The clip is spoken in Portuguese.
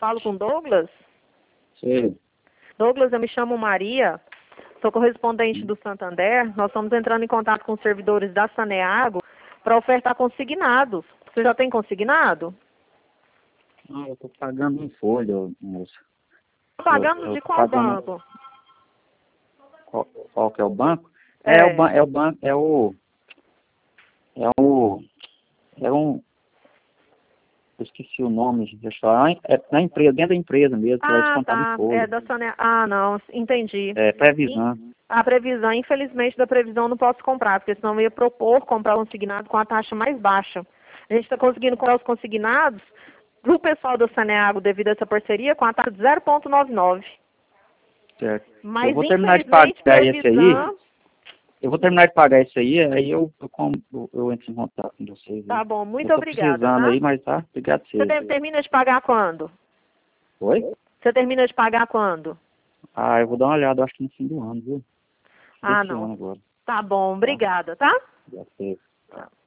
Falo com Douglas? Sim. Douglas, eu me chamo Maria, sou correspondente do Santander. Nós estamos entrando em contato com os servidores da Saneago para ofertar consignados. Você já tem consignado? Ah, eu tô pagando em folha, moça. Pagando Eu de tô qual pagando... banco? Qual que é o banco? É. É o banco, é um... Eu esqueci o nome, gente. É na empresa, dentro da empresa mesmo, que vai Ah, descontar em tá. folha. É da Saneago. Ah, não, entendi. É, previsão. A previsão, infelizmente, da previsão não posso comprar, porque senão eu ia propor comprar o consignado com a taxa mais baixa. A gente está conseguindo comprar os consignados para o pessoal da Saneago, devido a essa parceria, com a taxa de 0,99. Certo. Mas, Eu vou terminar de infelizmente, pagar esse aí. previsão... Eu vou terminar de pagar isso aí eu entro em contato com vocês. Tá Aí. bom, muito Eu tô obrigada, precisando tá? aí, mas tá, obrigado a Você vocês. termina de pagar quando? Oi? Você termina de pagar quando? Ah, eu vou dar uma olhada, acho que no fim do ano, viu? Ah, Desse não. ano agora, Tá bom, tá? obrigada, tá? Obrigado a vocês. Tchau.